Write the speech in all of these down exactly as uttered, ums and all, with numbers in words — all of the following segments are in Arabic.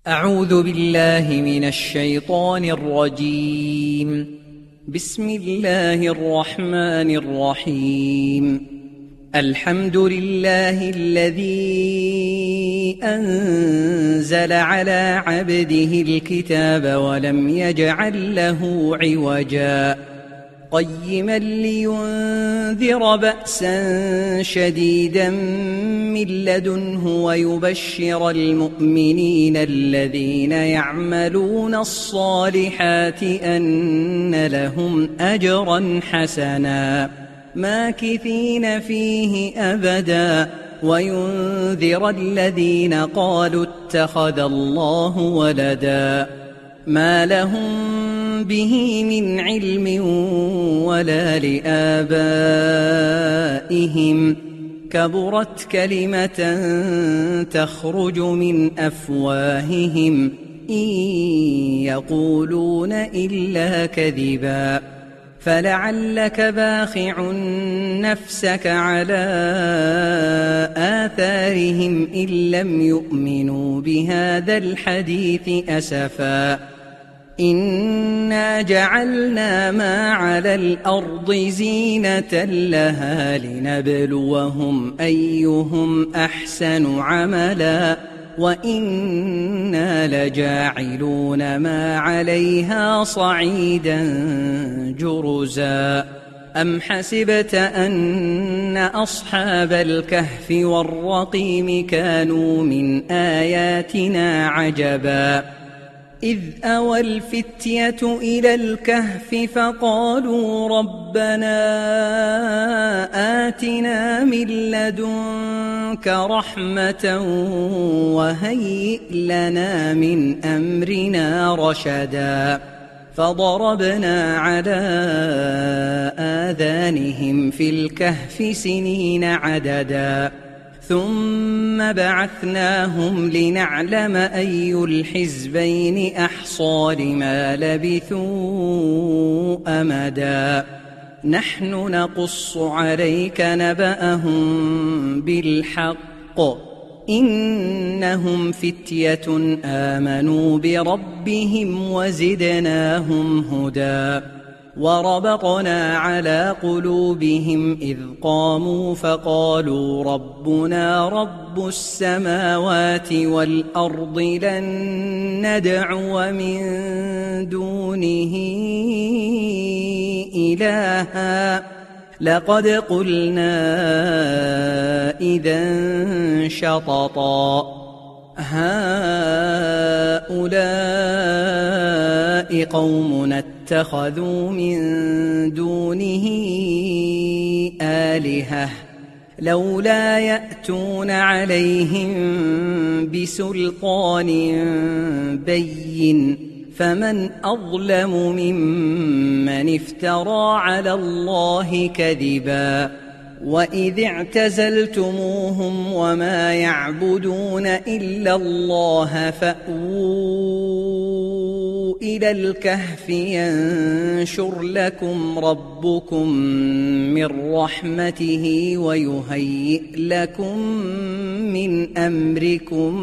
أعوذ بالله من الشيطان الرجيم. بسم الله الرحمن الرحيم. الحمد لله الذي أنزل على عبده الكتاب ولم يجعل له عوجا قيما لينذر بأسا شديدا من لدنه ويبشر المؤمنين الذين يعملون الصالحات أن لهم أجرا حسنا ماكثين فيه أبدا وينذر الذين قالوا اتخذ الله ولدا ما لهم به من علم ولا لآبائهم كبرت كلمة تخرج من أفواههم إن يقولون إلا كذبا فلعلك باخع نفسك على آثارهم إن لم يؤمنوا بهذا الحديث أسفا إنا جعلنا ما على الأرض زينة لها لنبلوهم أيهم أحسن عملا وإنا لجاعلون ما عليها صعيدا جرزا أم حسبت أن أصحاب الكهف والرقيم كانوا من آياتنا عجبا إذ أوى الفتية إلى الكهف فقالوا ربنا آتنا من لدنك رحمة وهيئ لنا من أمرنا رشدا فضربنا على آذانهم في الكهف سنين عددا ثم بعثناهم لنعلم أي الحزبين أحصى لما لبثوا أمدا نحن نقص عليك نبأهم بالحق إنهم فتية آمنوا بربهم وزدناهم هدى وربطنا على قلوبهم إذ قاموا فقالوا ربنا رب السماوات والأرض لن ندعو من دونه إلها لقد قلنا إذا شططا هؤلاء قومنا اتخذوا من دونه آلهة لولا يأتون عليهم بسلطان بين فمن أظلم ممن افترى على الله كذبا وإذ اعتزلتموهم وما يعبدون إلا الله فأووا إلى الكهف ينشر لكم ربكم من رحمته ويهيئ لكم من أمركم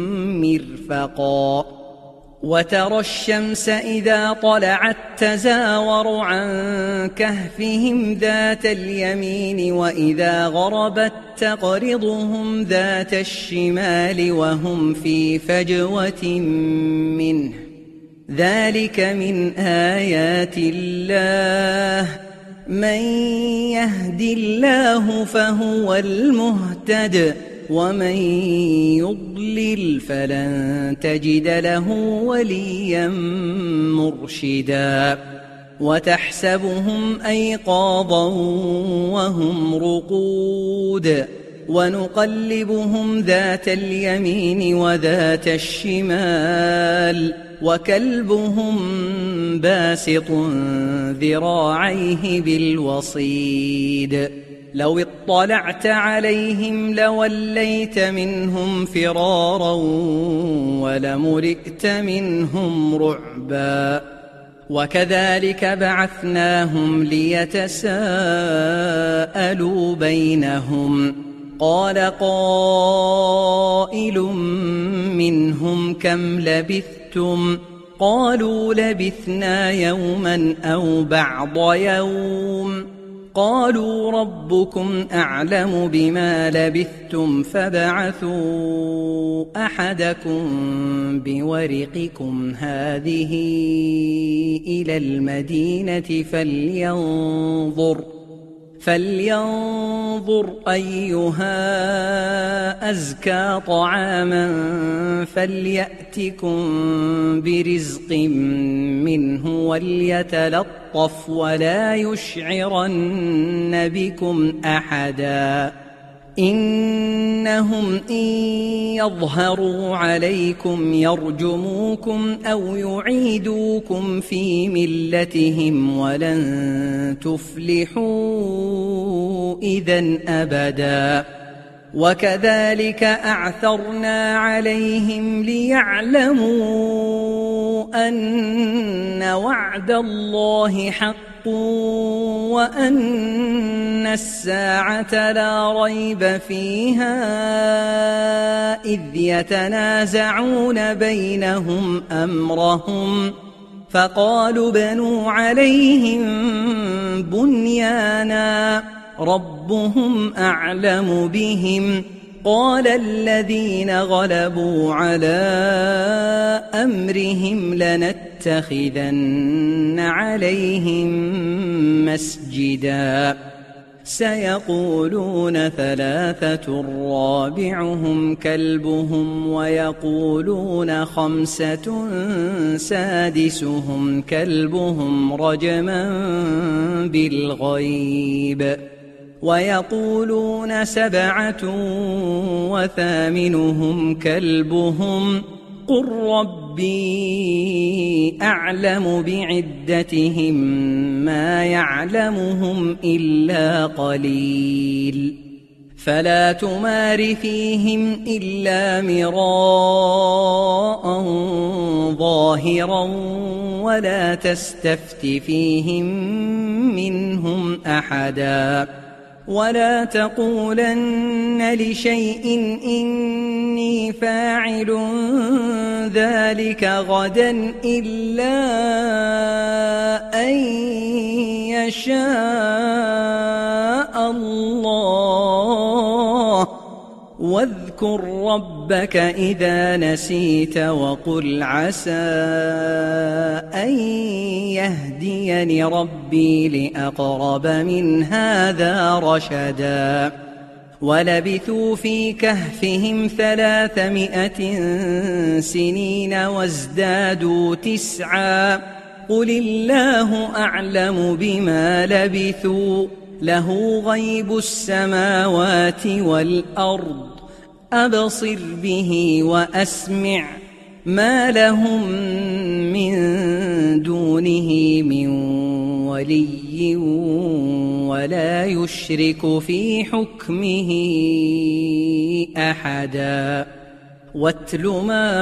مرفقا وترى الشمس إذا طلعت تزاور عن كهفهم ذات اليمين وإذا غربت تقرضهم ذات الشمال وهم في فجوة منه ذلك من آيات الله من يهد الله فهو المهتد ومن يضلل فلن تجد له وليا مرشدا وتحسبهم أيقاظا وهم رقود ونقلبهم ذات اليمين وذات الشمال وكلبهم باسط ذراعيه بالوصيد لو اطلعت عليهم لوليت منهم فرارا ولملئت منهم رعبا وكذلك بعثناهم ليتساءلوا بينهم قال قائل منهم كم لبثتم قالوا لبثنا يوما أو بعض يوم قالوا ربكم أعلم بما لبثتم فابعثوا أحدكم بورقكم هذه إلى المدينة فلينظر فلينظر أيها أزكى طعاما فليأتكم برزق منه وليتلطف ولا يشعرن بكم أحدا إنهم إن يظهروا عليكم يرجموكم أو يعيدوكم في ملتهم ولن تفلحوا إذن أبدا وكذلك أعثرنا عليهم ليعلموا أن وعد الله حق وأن الساعة لا ريب فيها إذ يتنازعون بينهم أمرهم فقالوا ابنوا عليهم بنيانا ربهم أعلم بهم قال الذين غلبوا على أمرهم لنتخذن عليهم مسجدا سيقولون ثلاثة رابعهم كلبهم ويقولون خمسة سادسهم كلبهم رجما بالغيب ويقولون سبعة وثامنهم كلبهم قل ربي أعلم بعدتهم ما يعلمهم إلا قليل فلا تمار فيهم إلا مراء ظاهرا ولا تستفت فيهم منهم أحدا ولا تقولن لشيء إني فاعل ذلك غدا إلا أن يشاء الله واذكر ربك إذا نسيت وقل عسى أن يهديني ربي لأقرب من هذا رشدا ولبثوا في كهفهم ثلاثمائة سنين وازدادوا تسعا قل الله أعلم بما لبثوا له غيب السماوات والأرض أبصر به وأسمع ما لهم من دونه من ولي ولا يشرك في حكمه أحدا واتل ما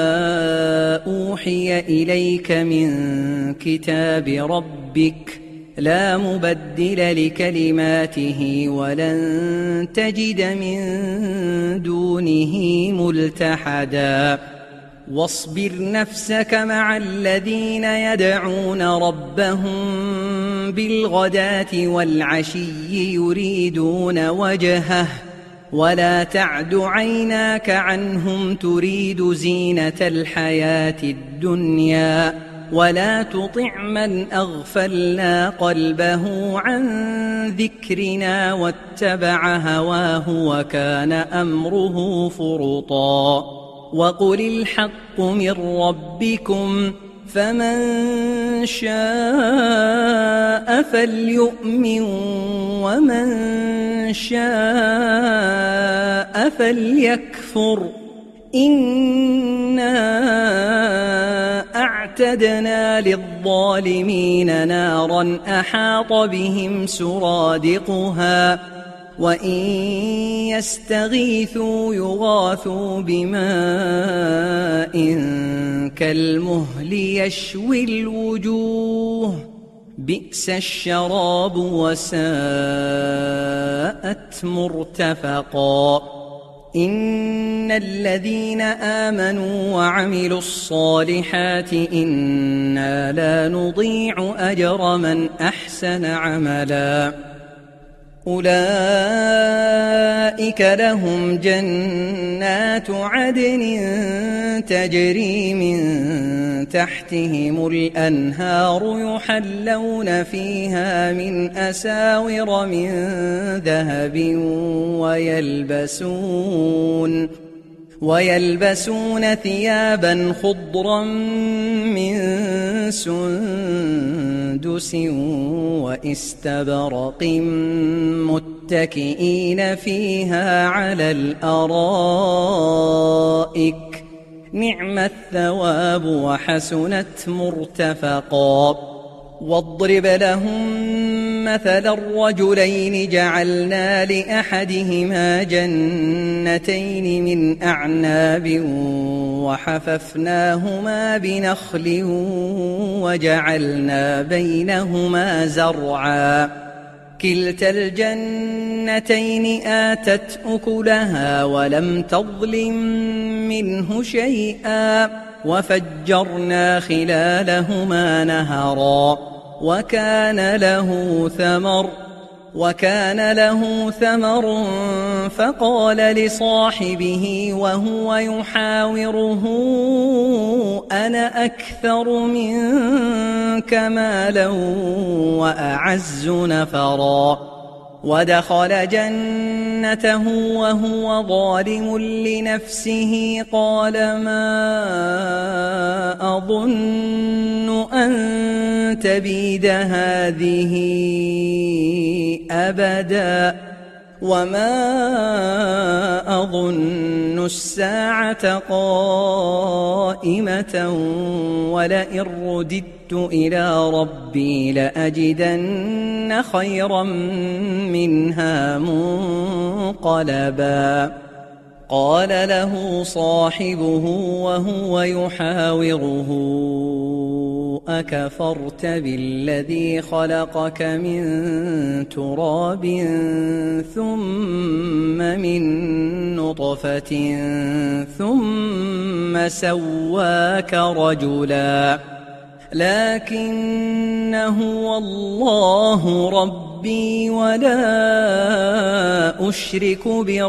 أوحي إليك من كتاب ربك لا مبدل لكلماته ولن تجد من دونه ملتحدا واصبر نفسك مع الذين يدعون ربهم بالغداة والعشي يريدون وجهه ولا تعد عيناك عنهم تريد زينة الحياة الدنيا ولا تطع من أغفلنا قلبه عن ذكرنا واتبع هواه وكان أمره فرطا وقل الحق من ربكم فمن شاء فليؤمن ومن شاء فليكفر إنا أعتدنا للظالمين نارا أحاط بهم سرادقها وإن يستغيثوا يغاثوا بماء كالمهل يشوي الوجوه بئس الشراب وساءت مرتفقا إن الذين آمنوا وعملوا الصالحات إنا لا نضيع أجر من أحسن عملا أولئك لهم جنات عدن تجري من تحتهم الأنهار يحلون فيها من أساور من ذهب ويلبسون ويلبسون ثيابا خضرا من سندس واستبرق متكئين فيها على الأرائك نعم الثواب وحسنت مرتفقا واضرب لهم مثل الرجلين جعلنا لأحدهما جنتين من أعناب وحففناهما بنخل وجعلنا بينهما زرعا كلتا الجنتين آتت أكلها ولم تظلم منه شيئا وفجرنا خلالهما نهرا وكان له ثمر وكان له ثمر فقال لصاحبه وهو يحاوره أنا أكثر منك مالا وأعز نفرا ودخل جنته وهو ظالم لنفسه قال ما أظن أن تبيد هذه أبدا وما أظن الساعة قائمة ولئن رددت إلى ربي لأجدن خيرا منها منقلبا قال له صاحبه وهو يحاوره أكفرت بالذي خلقك من تراب ثم من نطفة ثم سواك رجلا لكن هو الله ربي ولا أشرك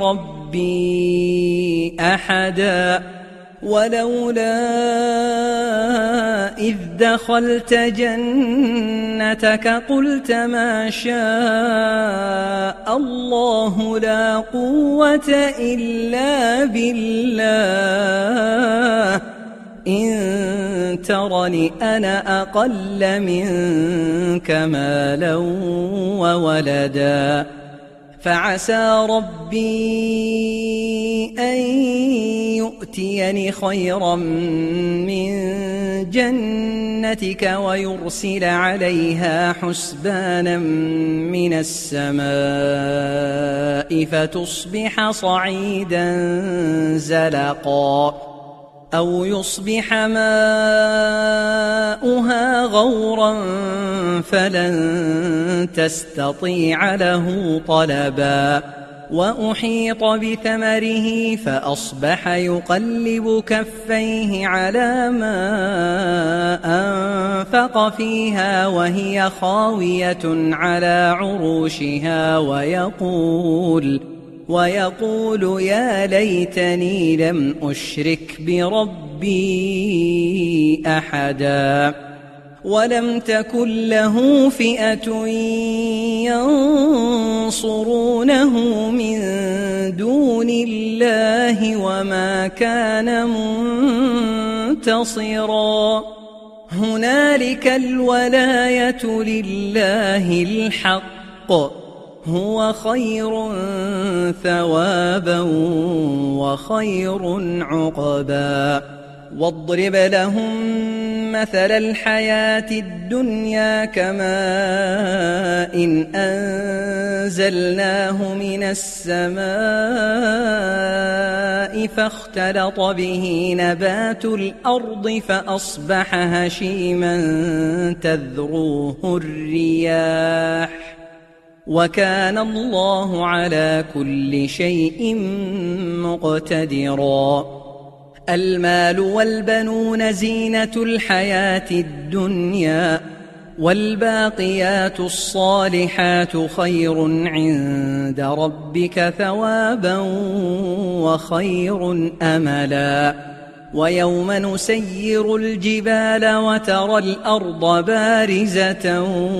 بربي أحدا ولولا إذ دخلت جنتك قلت ما شاء الله لا قوة إلا بالله إن ترني أنا أقل منك مالا وولدا فعسى ربي أن يؤتيني خيرا من جنتك ويرسل عليها حسبانا من السماء فتصبح صعيدا زلقا أو يصبح ماؤها غورا فلن تستطيع له طلبا وأحيط بثمره فأصبح يقلب كفيه على ما أنفق فيها وهي خاوية على عروشها ويقول ويقول يا ليتني لم أشرك بربي أحدا ولم تكن له فئة ينصرونه من دون الله وما كان منتصرا هنالك الولاية لله الحق هو خير ثوابا وخير عقبا واضرب لهم مثل الحياة الدنيا كماء إن أنزلناه من السماء فاختلط به نبات الأرض فأصبح هشيما تذروه الرياح وكان الله على كل شيء مقتدرا. المال والبنون زينة الحياة الدنيا والباقيات الصالحات خير عند ربك ثوابا وخير أملا. ويوم نسير الجبال وترى الأرض بارزة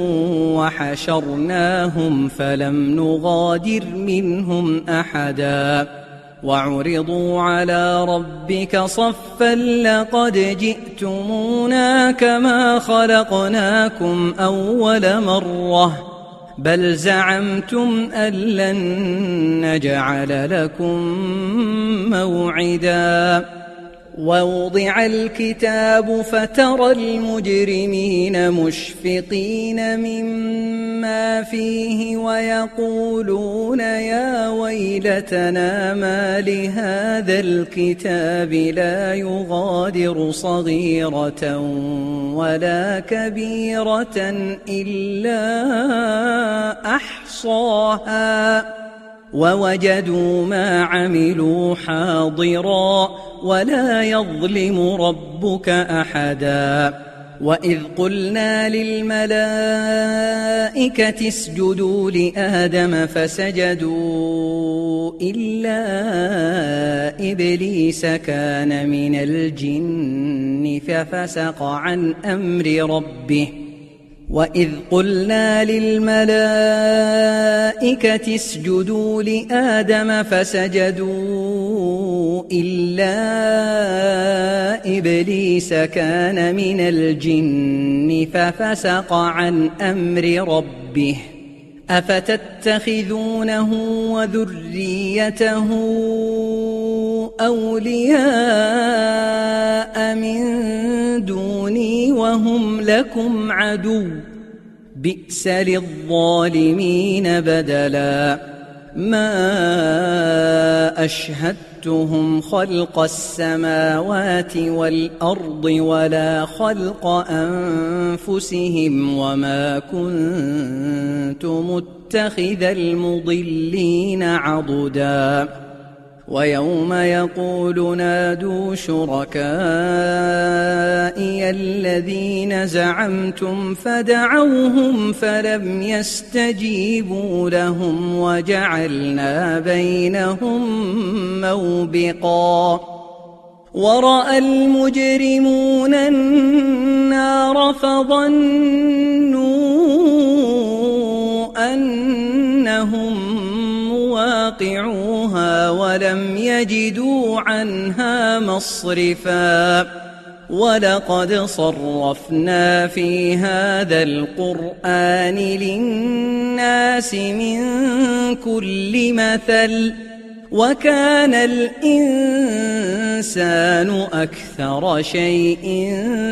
وحشرناهم فلم نغادر منهم أحدا وعرضوا على ربك صفا لقد جئتمونا كما خلقناكم أول مرة بل زعمتم أن لن نجعل لكم موعدا. ووضع الكتاب فترى المجرمين مشفقين مما فيه ويقولون يا ويلتنا ما لهذا الكتاب لا يغادر صغيرة ولا كبيرة إلا أحصاها ووجدوا ما عملوا حاضرا ولا يظلم ربك أحدا. وإذ قلنا للملائكة اسجدوا لآدم فسجدوا إلا إبليس كان من الجن ففسق عن أمر ربه وإذ قلنا للملائكة اسجدوا لآدم فسجدوا إلا إبليس كان من الجن ففسق عن أمر ربه أفتتخذونه وذريته أولياء من دوني وهم لكم عدو بئس للظالمين بدلا. ما أشهدتهم خلق السماوات والأرض ولا خلق أنفسهم وما كنت متخذ المضلين عضدا. ويوم يقول نادوا شركائي الذين زعمتم فدعوهم فلم يستجيبوا لهم وجعلنا بينهم موبقا. ورأى المجرمون النار فظنوا أنهم مواقعوها ولم يجدوا عنها مصرفا. ولقد صرفنا في هذا القرآن للناس من كل مثل وكان الإنسان أكثر شيء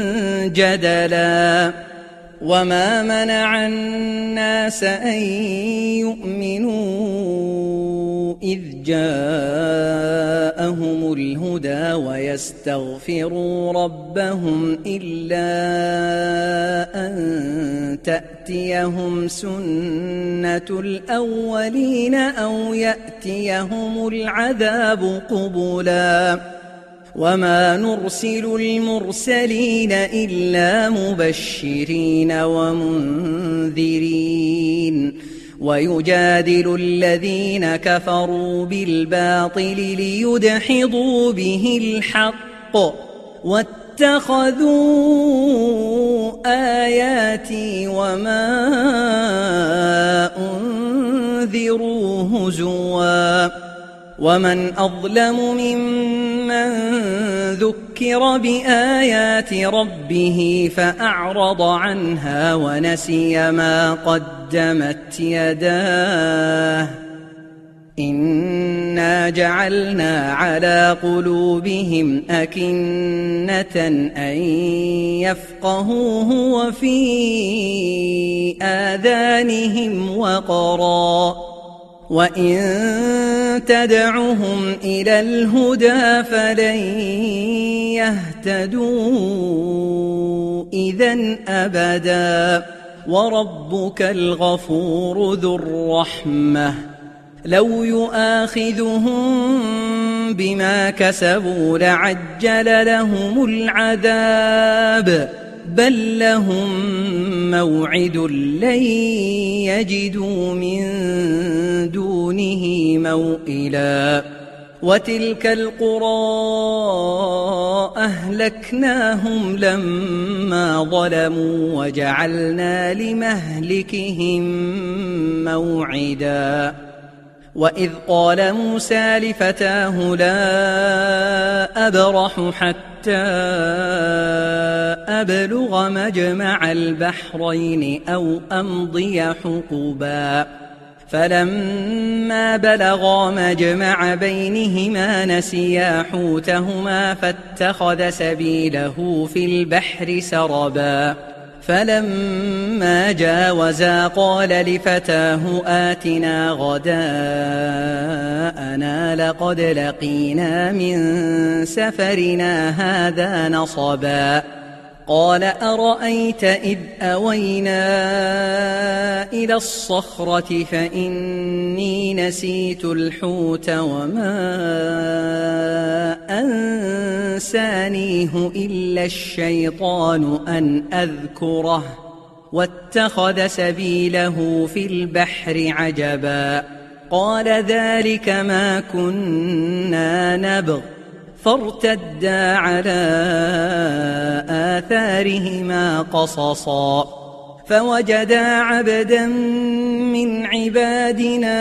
جدلا. وما منع الناس أن يؤمنوا إذ جاءهم الهدى ويستغفروا ربهم إلا أن تأتيهم سنة الأولين أو يأتيهم العذاب قبلا. وما نرسل المرسلين إلا مبشرين ومنذرين ويجادل الذين كفروا بالباطل ليدحضوا به الحق واتخذوا آياتي وما أنذروا هزوا. ومن أظلم ممن ذكر بآيات ربه فأعرض عنها ونسي ما قدمت يداه إنا جعلنا على قلوبهم أكنة أن يفقهوه وفي آذانهم وقرا وإن تدعهم إلى الهدى فلن يهتدوا إذن أبدا وربك الغفور ذو الرحمة لو يؤاخذهم بما كسبوا لعجل لهم العذاب بل لهم موعد لن يجدوا من دونه موئلا وتلك القرى أهلكناهم لما ظلموا وجعلنا لمهلكهم موعدا وإذ قال موسى لفتاه لا أبرح حتى أبلغ مجمع البحرين أو أمضي حقبا فلما بلغا مجمع بينهما نسيا حوتهما فاتخذ سبيله في البحر سربا فلما جاوزا قال لفتاه آتنا غداءنا لقد لقينا من سفرنا هذا نصبا قال أرأيت إذ أوينا إلى الصخرة فإني نسيت الحوت وما أنسانيه إلا الشيطان أن أذكره واتخذ سبيله في البحر عجبا قال ذلك ما كنا نبغ فارتدا على آثارهما قصصا فوجدا عبدا من عبادنا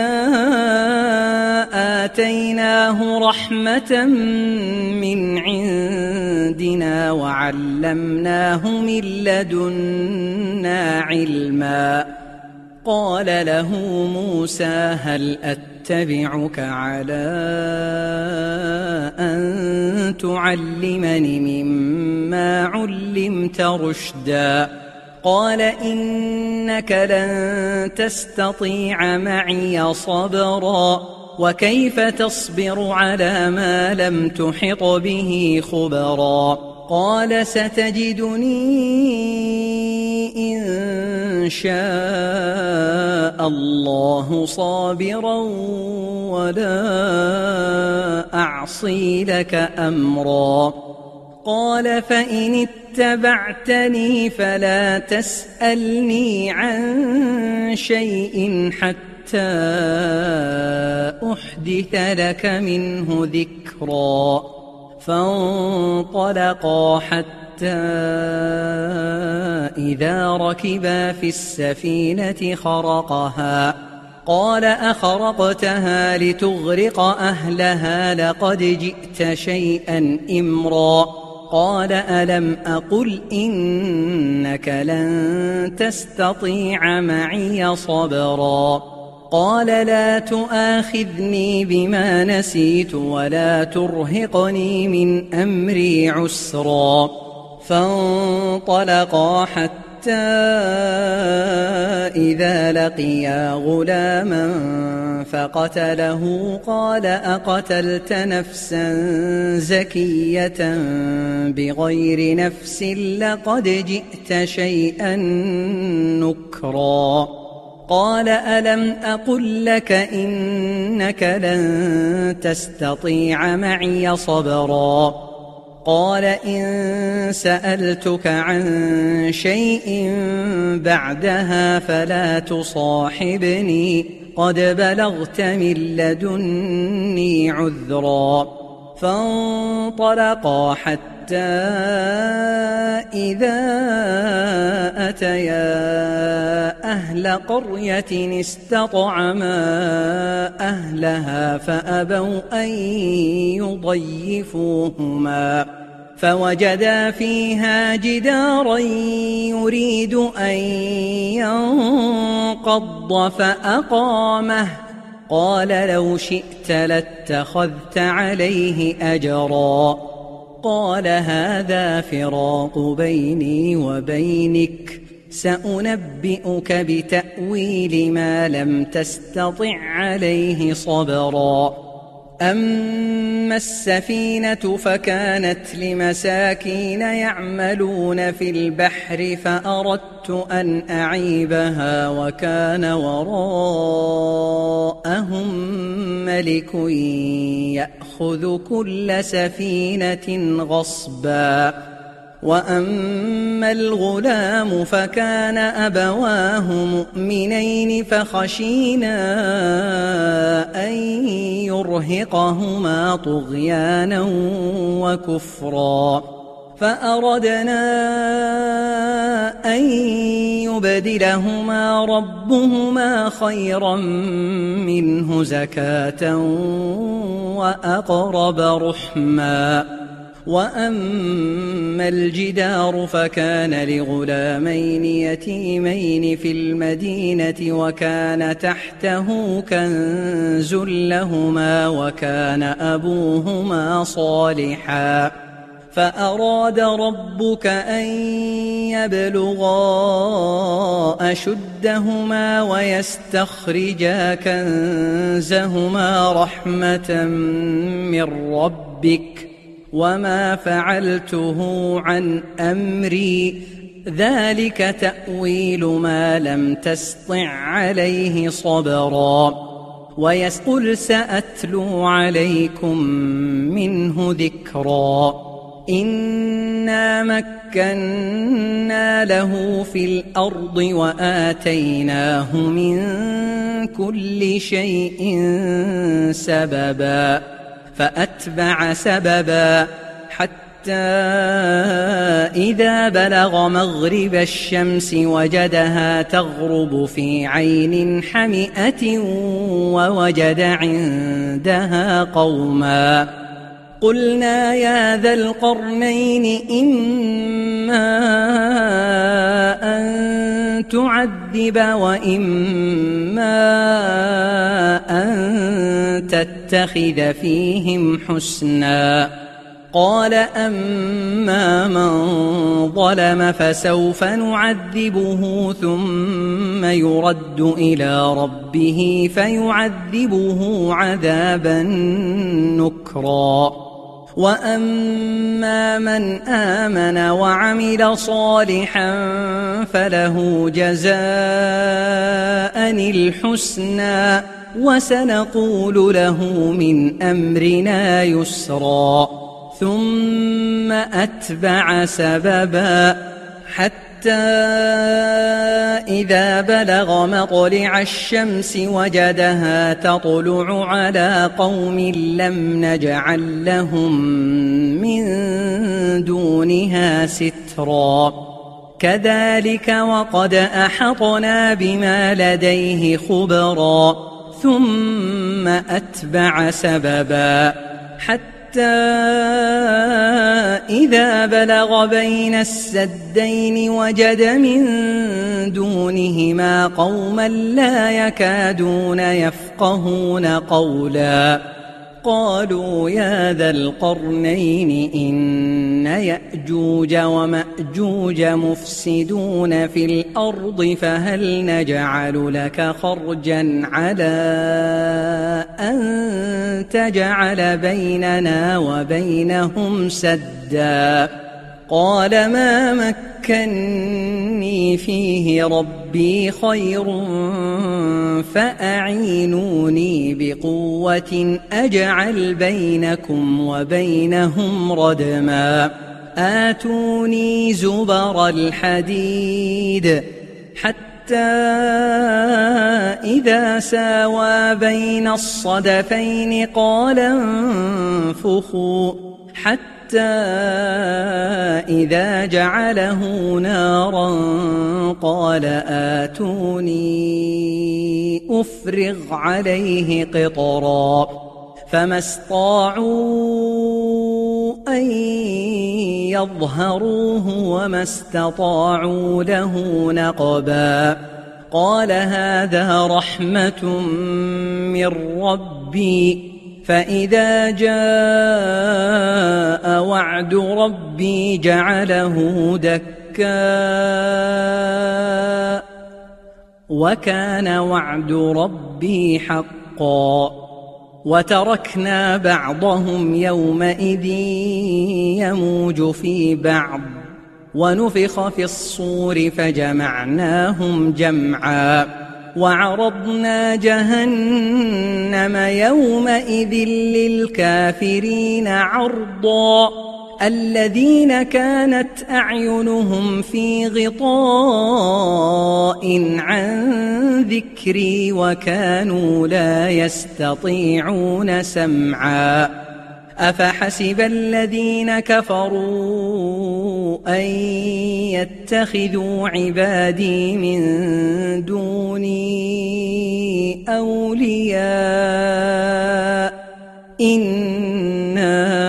آتيناه رحمة من عندنا وعلمناه من لدنا علما قال له موسى هل أتبعك على أن تعلمني مما علمت رشدا قال إنك لن تستطيع معي صبرا وكيف تصبر على ما لم تحط به خبرا قال ستجدني إن شاء الله صابرا ولا أعصي لك أمرا قال فإن اتبعتني فلا تسألني عن شيء حتى أحدث لك منه ذكرا فانطلقا حتى إذا ركبا في السفينة خرقها قال أخرقتها لتغرق أهلها لقد جئت شيئا إمرا قال ألم أقل إنك لن تستطيع معي صبرا قال لا تؤاخذني بما نسيت ولا ترهقني من أمري عسرا فانطلقا حتى إذا لقيا غلاما فقتله قال أقتلت نفسا زكية بغير نفس لقد جئت شيئا نكرا قال ألم أقل لك إنك لن تستطيع معي صبرا قال إن سألتك عن شيء بعدها فلا تصاحبني قد بلغت من لدني عذرا فانطلقا حتى إذا أتيا أهل قرية استطعما أهلها فأبوا أن يضيفوهما فوجدا فيها جدارا يريد أن ينقض فأقامه قال لو شئت لاتخذت عليه أجرا قال هذا فراق بيني وبينك سأنبئك بتأويل ما لم تستطع عليه صبرا أما السفينة فكانت لمساكين يعملون في البحر فأردت أن أعيبها وكان وراءهم ملك يأخذ كل سفينة غصبا وأما الغلام فكان أبواه مؤمنين فخشينا أن يرهقهما طغيانا وكفرا فأردنا أن يبدلهما ربهما خيرا منه زكاة وأقرب رحما وأما الجدار فكان لغلامين يتيمين في المدينة وكان تحته كنز لهما وكان أبوهما صالحا فأراد ربك أن يبلغا أشدهما ويستخرجا كنزهما رحمة من ربك وما فعلته عن أمري ذلك تأويل ما لم تسطع عليه صبرا ويقول سأتلو عليكم منه ذكرا إنا مكنا له في الأرض وآتيناه من كل شيء سببا فأتبع سببا حتى إذا بلغ مغرب الشمس وجدها تغرب في عين حمئة ووجد عندها قوما قلنا يا ذا القرنين إما أن تعذب وإما أن تتخذ فيهم حسنا قال أما من ظلم فسوف نعذبه ثم يرد إلى ربه فيعذبه عذابا نكرا وأما من آمن وعمل صالحا فله جزاء الحسنى وسنقول له من أمرنا يسرا ثم أتبع سببا حتى إذا بلغ مطلع الشمس وجدها تطلع على قوم لم نجعل لهم من دونها سترا كذلك وقد أحطنا بما لديه خبرا ثم أتبع سببا حتى إذا بلغ بين السدين وجد من دونهما قوما لا يكادون يفقهون قولا قالوا يا ذا القرنين إن يأجوج ومأجوج مفسدون في الأرض فهل نجعل لك خرجا على أن تجعل بيننا وبينهم سدا قال ما مكني فيه ربي خير فأعينوني بقوة أجعل بينكم وبينهم ردما آتوني زبر الحديد حتى إذا ساوى بين الصدفين قال انفخوا حتى إذا جعله نارا قال آتوني أفرغ عليه قطرا فما استطاعوا أن يظهروه وما استطاعوا له نقبا قال هذا رحمة من ربي فإذا جاء وعد ربي جعله دكا وكان وعد ربي حقا وتركنا بعضهم يومئذ يموج في بعض ونفخ في الصور فجمعناهم جمعا وعرضنا جهنم يومئذ للكافرين عرضا الذين كانت أعينهم في غطاء عن ذكري وكانوا لا يستطيعون سمعا أفحسب الذين كفروا أن يتخذوا عبادي من دوني أولياء إنا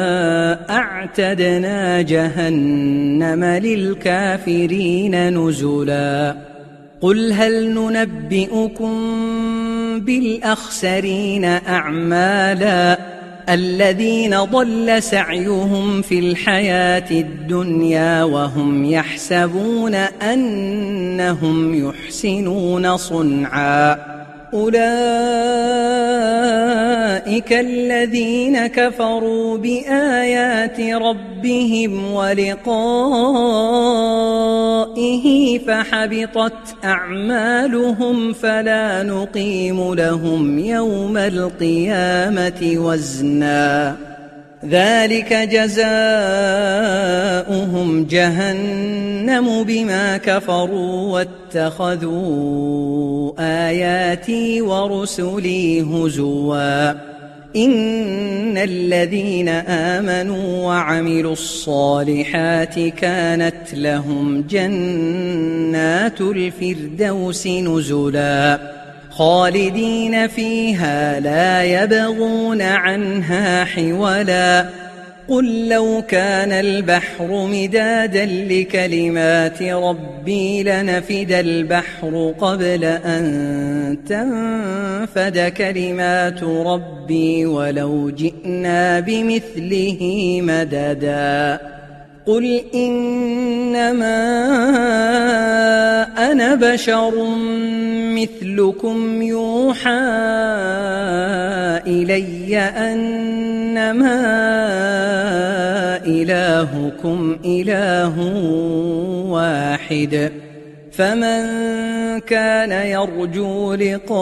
أعتدنا جهنم للكافرين نزلا قل هل ننبئكم بالأخسرين أعمالا الذين ضل سعيهم في الحياة الدنيا وهم يحسبون أنهم يحسنون صنعا أولئك الذين كفروا بآيات ربهم ولقائه فحبطت أعمالهم فلا نقيم لهم يوم القيامة وزنا ذلك جزاؤهم جهنم بما كفروا واتخذوا آياتي ورسلي هزوا إن الذين آمنوا وعملوا الصالحات كانت لهم جنات الفردوس نزلا خالدين فيها لا يبغون عنها حولا قل لو كان البحر مدادا لكلمات ربي لنفد البحر قبل أن تنفد كلمات ربي ولو جئنا بمثله مددا قل إنما أنا بشر مثلكم يوحى إلي أنما إلهكم إله واحد فمن كان يرجو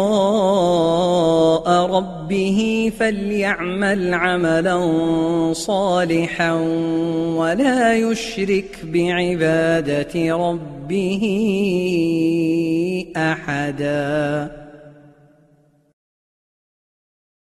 لقاء ربه فليعمل عملا صالحا ولا يشرك بعبادة ربه أحدا.